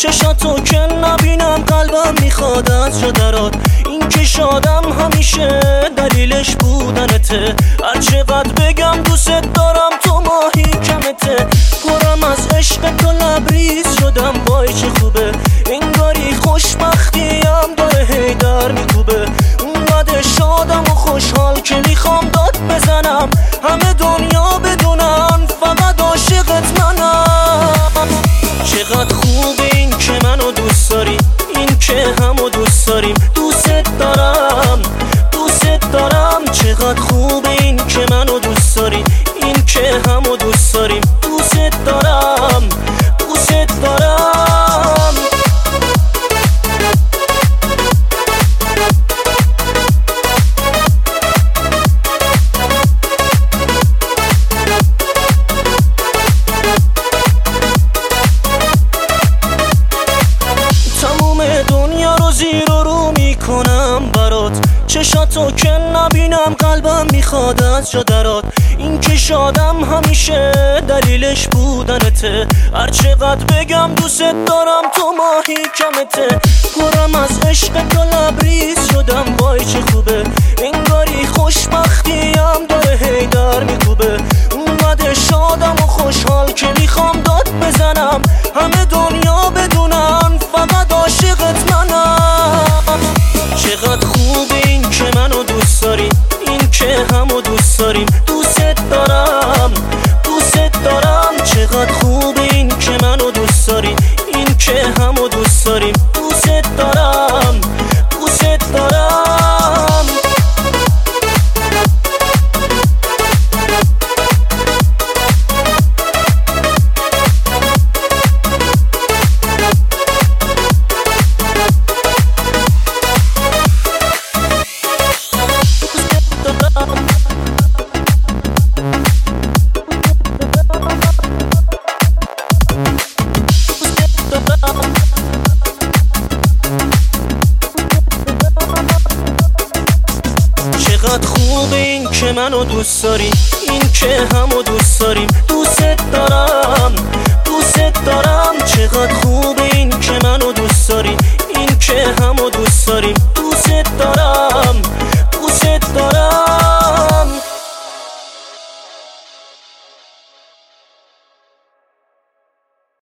چشاتو که نبینم قلبم میخواد از جا درات. این که شادم همیشه دلیلش بودنته. هرچقدر بگم دوست دارم تو ماهی کمته. پرم از عشق تو لبریز شدم وای چه خوبه. انگاری خوشبختیم داره هی در میکوبه. اونقدر شادم و خوشحال که میخوام داد بزنم همه دنیا بدونن فقط عاشقت منم. چقدر خوبه این که منو دوست داری، این که همو دوست داریم. دوست دارم دوست دارم. چقدر خوبه این که منو دوست داری، این که همو دوست داریم. دوست دارم دوست دارم. دنیا رو زیر و رو میکنم برات. چشاتو که نبینم قلبم میخواد از جا درات. این که شادم همیشه دلیلش بودنته. هرچقدر بگم دوست دارم تو ماهی کمته. پرم از عشق تو لبریز شدم وای چه خوبه. انگاری خوشبختیم داره هی در میکوبه. اونقدر شادم و خوشحال که میخوام داد بزنم همه دنیا بدونن فقط عاشقت منم. چقدر خوبه این که منو دوست داری، این که همو دوست داریم. دوست دارم دوست دارم. چقدر خوبه این که منو دوست داری، این که همو دوست داریم. دوست دارم دوست دارم. چقدر خوبه این که منو دوست داری،